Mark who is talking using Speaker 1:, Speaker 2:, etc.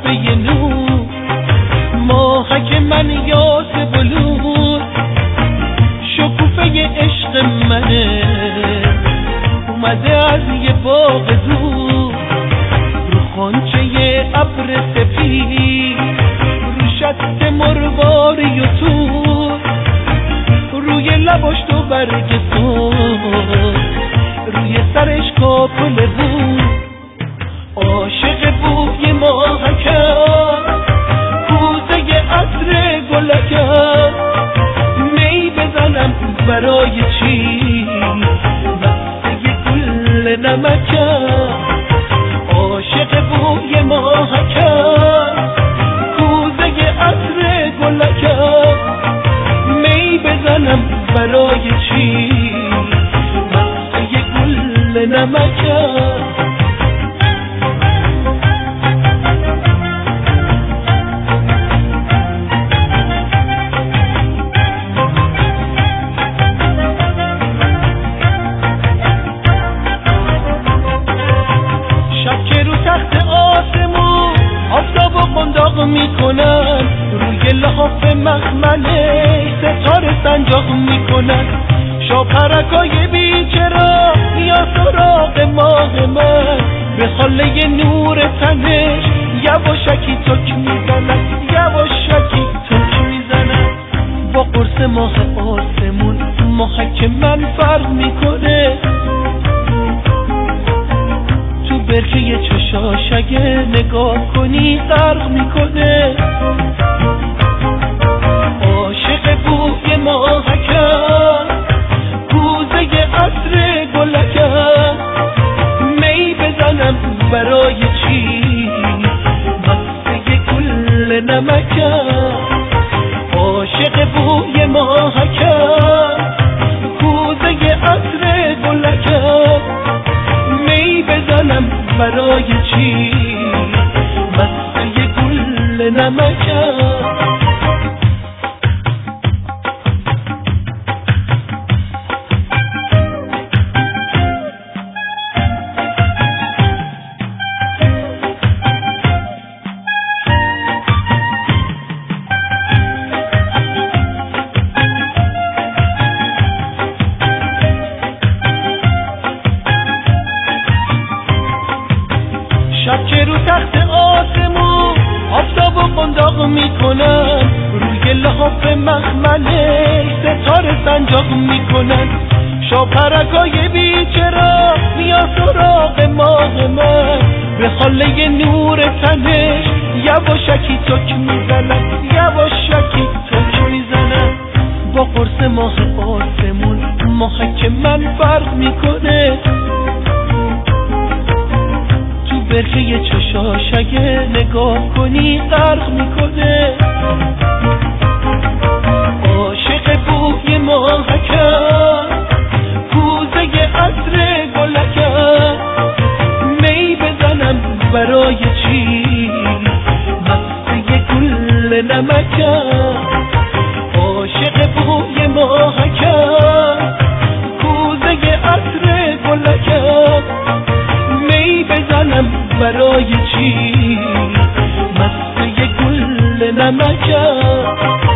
Speaker 1: قبه نور، ماهک من یاس بلور، شکوفه عشق منه اومده از یه باغ دور، رو خانچه ابر سفید، رو شط مروار یتور، روی لباش تو برگ سرخ، روی سرش کاکل بود، عاشق بوی ماهکم، کوزه عطر گلکم، می بزنم برای چی مسته گل نمکم، عاشق بوی ماهکم، کوزه عطر گلکم، می بزنم برای چی مسته گل نمکم. قنداق میکنن روی لحاف مخمله ستاره سنجاق میکنن، شاپرکای بیچرا یا سراغ ماه من، به خاله نور تنش یواشکی تک میزنن، یواشکی تک میزنن، با قرص ماه آسمون ماهک من فرق میکنه، برکه چشاش اگه نگاه کنی غرق میکنه، عاشق بوی ماهکم، کوزه عطر گلکم، می بزنم برای چی مسته گل نمکم، عاشق بوی ماهکم، کوزه عطر گلکم، می بزنم برای چی مسته گل نمکم. شب که رو تخت آسمون آفتاب و قنداق میکنن، روی لحاف مخمله ستاره سنجاق میکنن، شاپرکای بیچرا میان سراغ ماه من، به خاله نور تنش یواشکی تک میزنن، یواشکی تک میزنن، با قرص ماه آسمون ماهک من فرق میکنه، برکه چشاش اگه نگاه کنی غرق میکنه، عاشق بوی ماهکم، کوزه عطر گلکم، می بزنم برای چی مسته گل نمکم، عاشق بوی ماهکم، کوزه عطر گلکم، می بزنم برای چی مسته گل نمکم.